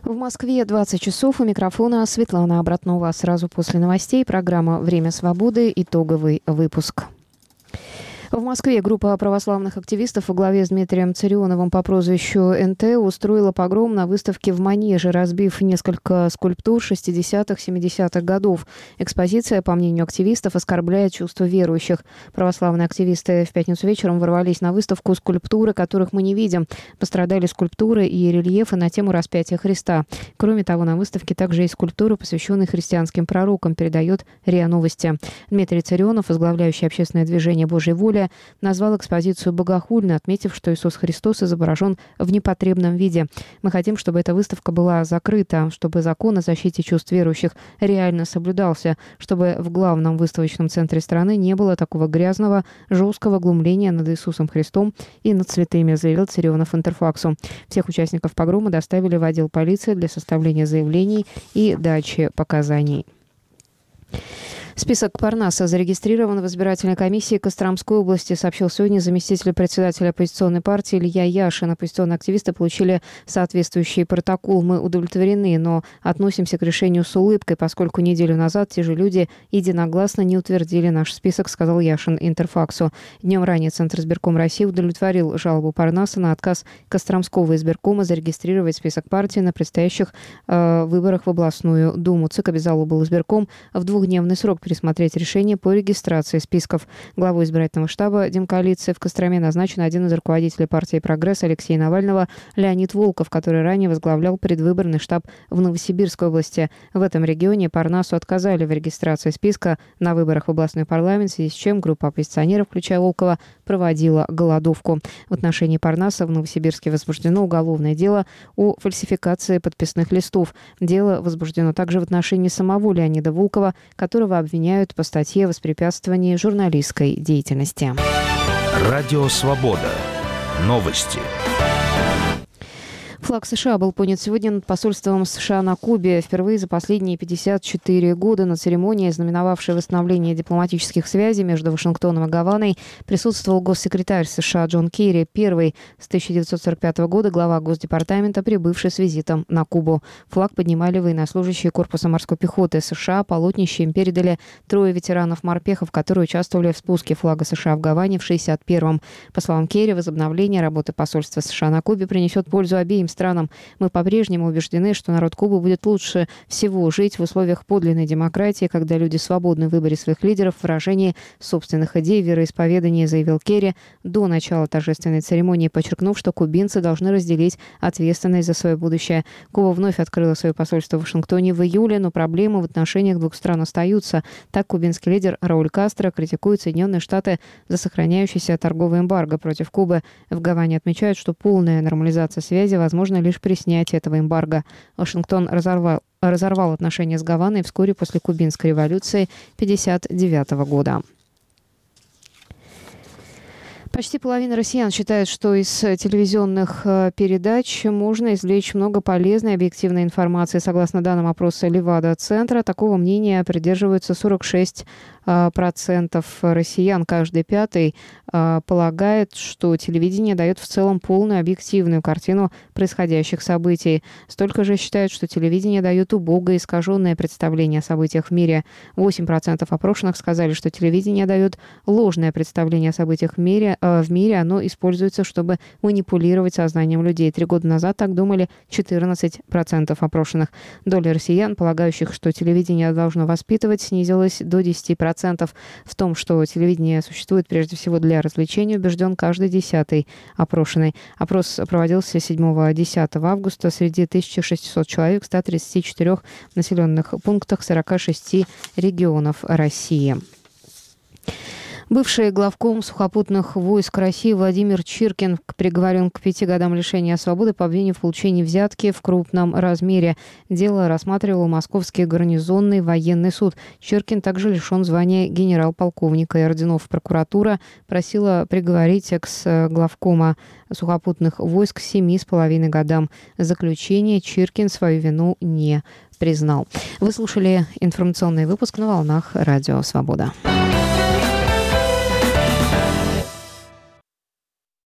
В Москве 20 часов. У микрофона Светлана Обратнова. Сразу после новостей программа «Время свободы». Итоговый выпуск. В Москве группа православных активистов во главе с Дмитрием Царионовым по прозвищу НТ устроила погром на выставке в Манеже, разбив несколько скульптур 60-х, 70-х годов. Экспозиция, по мнению активистов, оскорбляет чувства верующих. Православные активисты в пятницу вечером ворвались на выставку скульптуры, которых мы не видим. Пострадали скульптуры и рельефы на тему распятия Христа. Кроме того, на выставке также есть скульптуры, посвященные христианским пророкам, передает РИА Новости. Дмитрий Царионов, возглавляющий общественное движение «Божья воля», назвал экспозицию богохульной, отметив, что Иисус Христос изображен в непотребном виде. Мы хотим, чтобы эта выставка была закрыта, чтобы закон о защите чувств верующих реально соблюдался, чтобы в главном выставочном центре страны не было такого грязного, жесткого глумления над Иисусом Христом и над святыми, заявил Царионов Интерфаксу. Всех участников погрома доставили в отдел полиции для составления заявлений и дачи показаний. Список Парнаса зарегистрирован в избирательной комиссии Костромской области, сообщил сегодня заместитель председателя оппозиционной партии Илья Яшин. Оппозиционные активисты получили соответствующий протокол. Мы удовлетворены, но относимся к решению с улыбкой, поскольку неделю назад те же люди единогласно не утвердили наш список, сказал Яшин Интерфаксу. Днем ранее Центр избирком России удовлетворил жалобу Парнаса на отказ Костромского избиркома зарегистрировать список партии на предстоящих выборах в областную думу. ЦИК обязал облизбирком в двухдневный срок пересмотреть решение по регистрации списков. Главой избирательного штаба Демкоалиции в Костроме назначен один из руководителей партии «Прогресс» Алексея Навального Леонид Волков, который ранее возглавлял предвыборный штаб в Новосибирской области. В этом регионе Парнасу отказали в регистрации списка на выборах в областной парламент, в связи с чем группа оппозиционеров, включая Волкова, проводила голодовку. В отношении Парнаса в Новосибирске возбуждено уголовное дело о фальсификации подписных листов. Дело возбуждено также в отношении самого Леонида Волкова, которого обвиняют по статье о воспрепятствовании журналистской деятельности. Радио «Свобода». Новости. Флаг США был поднят сегодня над посольством США на Кубе. Впервые за последние 54 года на церемонии, знаменовавшей восстановление дипломатических связей между Вашингтоном и Гаваной, присутствовал госсекретарь США Джон Керри, первый с 1945 года глава Госдепартамента, прибывший с визитом на Кубу. Флаг поднимали военнослужащие корпуса морской пехоты США. Полотнище им передали 3 ветеранов-морпехов, которые участвовали в спуске флага США в Гаване в 1961-м. По словам Керри, возобновление работы посольства США на Кубе принесет пользу обеим странам. Мы по-прежнему убеждены, что народ Кубы будет лучше всего жить в условиях подлинной демократии, когда люди свободны в выборе своих лидеров, в выражении собственных идей, вероисповедания, заявил Керри до начала торжественной церемонии, подчеркнув, что кубинцы должны разделить ответственность за свое будущее. Куба вновь открыла свое посольство в Вашингтоне в июле, но проблемы в отношениях двух стран остаются. Так, кубинский лидер Рауль Кастро критикует Соединенные Штаты за сохраняющееся торговое эмбарго против Кубы. В Гаване отмечают, что полная нормализация связи возможно лишь при снятии этого эмбарго. Вашингтон разорвал отношения с Гаваной вскоре после кубинской революции 1959 года. Почти половина россиян считает, что из телевизионных передач можно извлечь много полезной и объективной информации. Согласно данным опроса Левада-центра, такого мнения придерживаются 46% россиян. Каждый пятый полагает, что телевидение дает в целом полную объективную картину происходящих событий. Столько же считают, что телевидение дает убогое, искаженное представление о событиях в мире. 8% опрошенных сказали, что телевидение дает ложное представление о событиях в мире. Оно используется, чтобы манипулировать сознанием людей. 3 года назад так думали 14% опрошенных. Доля россиян, полагающих, что телевидение должно воспитывать, снизилась до 10%. В том, что телевидение существует прежде всего для развлечения, убежден каждый 10-й опрошенный. Опрос проводился 7-10 августа среди 1600 человек в 134 населенных пунктах 46 регионов России. Бывший главком сухопутных войск России Владимир Чиркин приговорен к 5 годам лишения свободы по обвинению в получении взятки в крупном размере. Дело рассматривал Московский гарнизонный военный суд. Чиркин также лишен звания генерал-полковника и орденов. Прокуратура просила приговорить экс-главкома сухопутных войск к 7,5 годам заключения. Чиркин свою вину не признал. Вы слушали информационный выпуск на волнах Радио Свобода.